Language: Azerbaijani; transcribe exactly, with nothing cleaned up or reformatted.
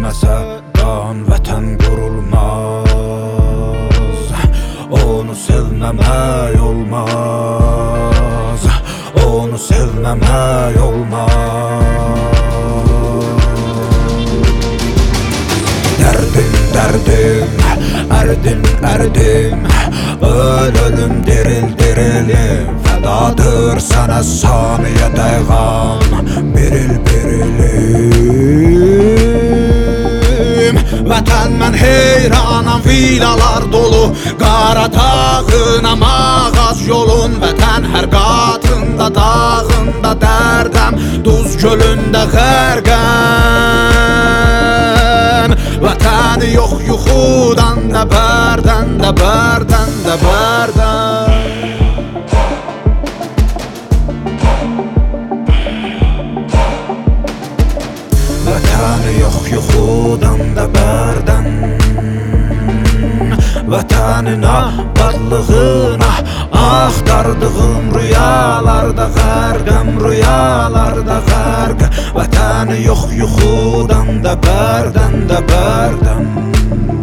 sevməsə qan vətən qurulmaz. Onu sevməmək olmaz, onu sevməmək olmaz. Dərdim, dərdim, ərdim, ərdim, öl, ölüm, diril, dirilim. Fədadır sənə saniyə dəqiqam, biril, birilim. Vətən mən heyranam, vilalar dolu, Qaradağınam, ağac yolun. Vətən hər qatında, dağında dərdəm, duz gölündə qərqəm. Vətəni yox yuxudan da bərdən, də bərdən, də bərdən. Vətəni yox yuxudan da bərdən, vətənin abadlığına axtardığım rüyalarda qərqəm, rüyalarda qərq. Vətəni yox yuxudan da bərdən, də bərdən.